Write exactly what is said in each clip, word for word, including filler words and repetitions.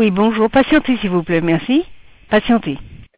Oui, bonjour. Patientez, s'il vous plaît, merci. Patientez.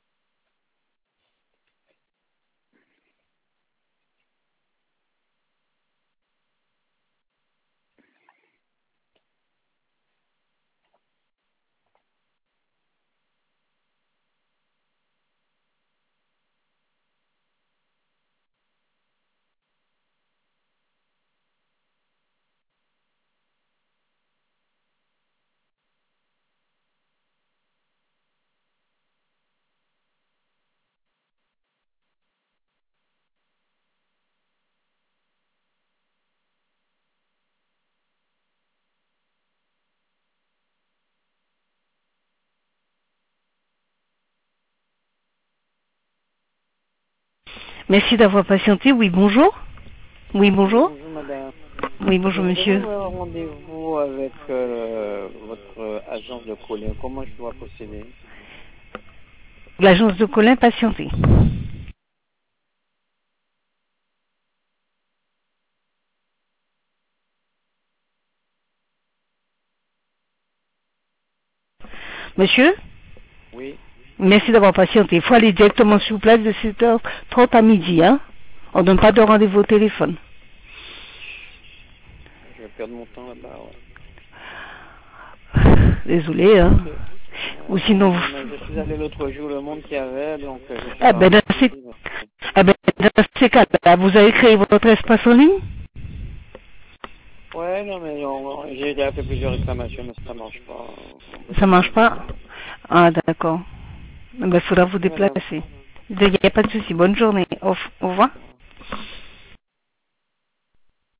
Merci d'avoir patienté. Oui, bonjour. Oui, Oui, bonjour. bonjour madame. Oui, Je bonjour, voudrais monsieur. avoir un rendez-vous avec euh, votre euh, agence de Colin. Comment je dois procéder? L'agence de Colin, patientez. Monsieur, Oui, merci d'avoir patienté. Il faut aller directement sur place de sept heures trente à midi, hein. On ne donne pas de rendez-vous au téléphone. je vais perdre mon temps là-bas, ouais. Désolé, hein. Ok. Ou Ouais, sinon, non, vous... non, mais je suis allé l'autre jour, le monde qu'il y avait, donc euh, je suis Ah ben, parti dans ici. ces, Donc, euh, ah ben, dans ces cas-là, vous avez créé votre espace en ligne? ouais, non, mais on- j'ai déjà fait plusieurs réclamations, mais ça marche pas. On peut Ça pas marche changer. pas? Ah, d'accord. Il faudra vous Merci madame. déplacer. Il n'y a pas de souci. Bonne journée. Au au revoir.